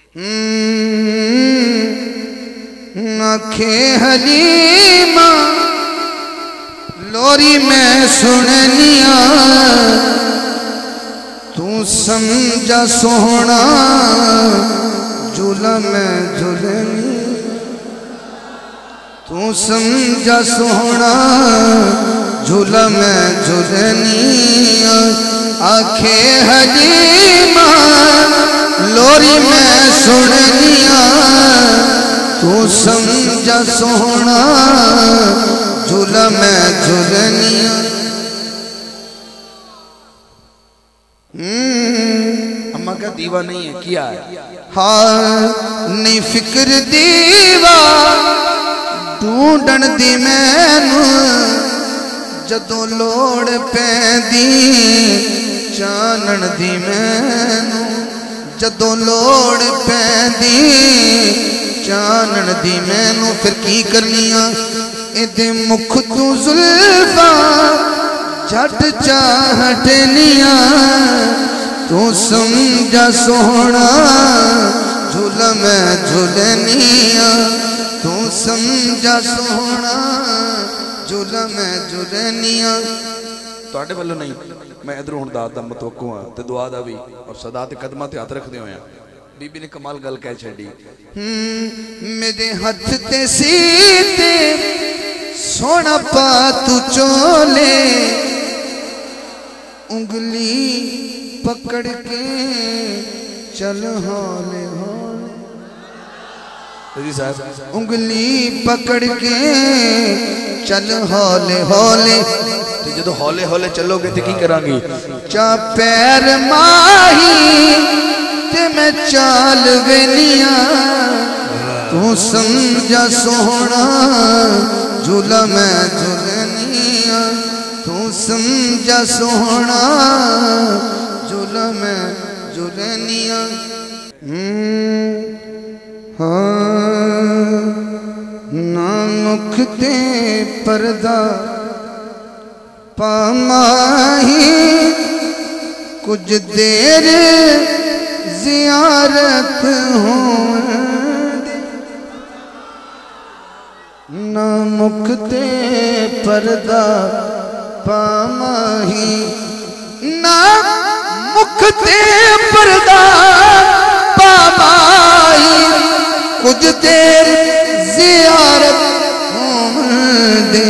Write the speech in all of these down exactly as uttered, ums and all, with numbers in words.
आखे हलीमा लोरी मैं सुननिया तू समझा सोहना झूला मैं झूलनी तू समझा सोहना झूला मैं झूलनी आखे हलीमा लोरी मैं सुननिया तू समझा सोहना झूला मैं झूलनिया। अम्मा का दीवा नहीं है किया है हाँ नहीं फिक्र दीवा ढूंढन दी मैनू जदों लोड़ पैंदी चानन दी मैनू जदों लोड़ पैंदी चानन दी मैनू फिर की करनिया इदे मुख तू जुल्फा झट चाहटनिया तू समझा सोहना झूला मैं झूलनिया तू समझा सोहना झूला मैं झूलनिया। ਤੁਹਾਡੇ ਵੱਲੋਂ नहीं मैं इधरों हुण दात दा मतवक्को हां ते दुआ दा भी और सदा ते कदमां ते हथ रखदे होया बीबी ने कमाल गल कह छड़ी मेरे हथ ते सीते सोना पा तू चोले उंगली पकड़ के चल हौले हौले जी साहब उंगली पकड़ के चल हौले हौले ते जदों हौले हौले चलोगे ते की करांगी चा पैर माही ते मैं चाल वेनिया तू समझा सोहना झूला मैं झूलनिया तू समझा सोहना झूला मैं झूलनिया। हाँ ना मुख ते पर्दा पामाही कुछ देर जियारत हो ना मुख ते पर्दा पामाही ना मुख ते पर्दा पामाही कुछ देर जियारत हो दे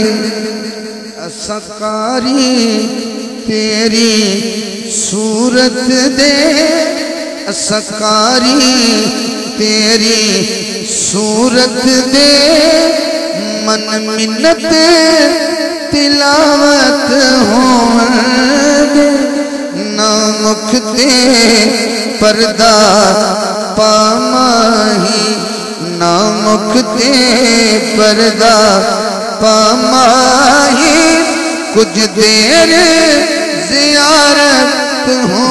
असकारी तेरी सूरत दे असकारी तेरी सूरत दे मन मिन्नत तिलावत हो ना मुख ते पर्दा पामाही ना मुख ते पर्दा पामाही कुछ देर जियारत हो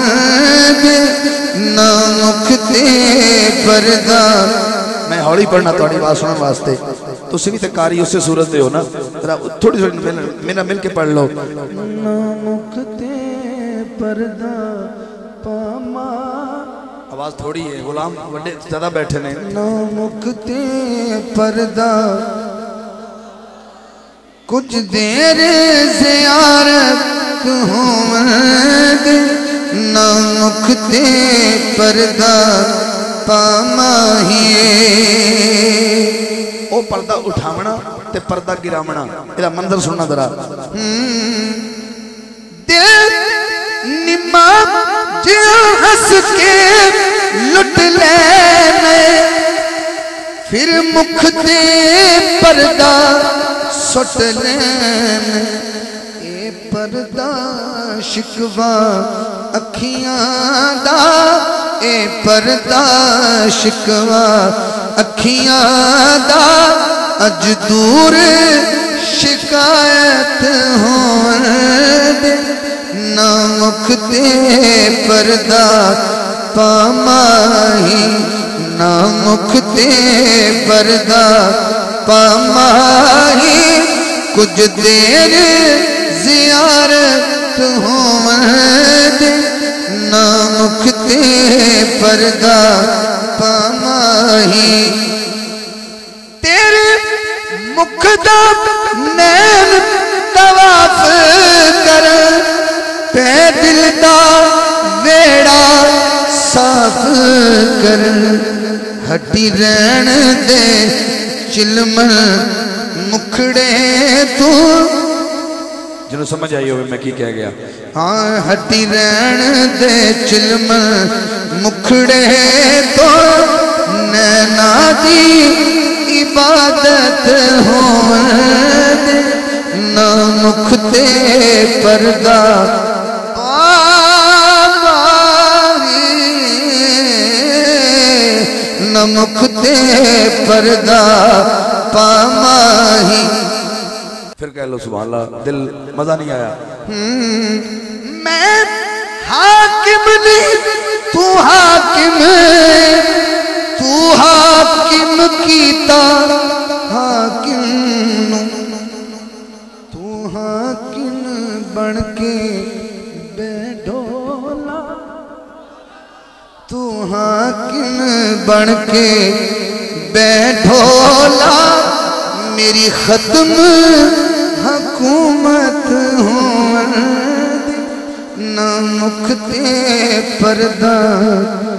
ना मुख ते पर्दा। मैं हौली पढ़ना थोड़ी बात सुनने वास्ते तुसी भी तो कारी उस सूरत दे हो ना जरा थोड़ी थोड़ी मेरा मिल के पढ़ लो ना मुख ते पर्दा पामा आवाज थोड़ी है गुलाम बड़े ज्यादा बैठे ने ना मुख ते पर्दा कुछ देर ज़ियारत हो ना मुख ते पर्दा पामाहिए ओ पर्दा उठावना ते पर्दा गिरावना एदा मंदर सुनना जरा दिल निम्मा जो हंस के लुट ले फिर मुख ते पर्दा सुट लेन ए पर्दा शिकवा अखियां दा ए पर्दा शिकवा अखियां दा अज दूर शिकायत हो ना मुख ते पर्दा पामाही ना मुख ते पर्दा पामाही कुछ देर ज़ियारत हो ना मुख ते पर्दा कर हटी रहन दे चिलमल मुखड़े तू जिन्हों समझ आई हो मैं की कह गया। हाँ हटी रहन दे चिलमल मुखड़े तो नैना दी इबादत हो न मुख ते पर्दा न मुख ते पर्दा पामाही। फिर कह लो सुभान अल्लाह, दिल मजा नहीं आया। मैं हाकिम नहीं तू हाकिम तू हाकिम कीता हाकिम नू तू हाकिम बन के बैठोला तू हाकिम बन के बैठोला मेरी खत्म हुकूमत हो न मुख ते पर्दा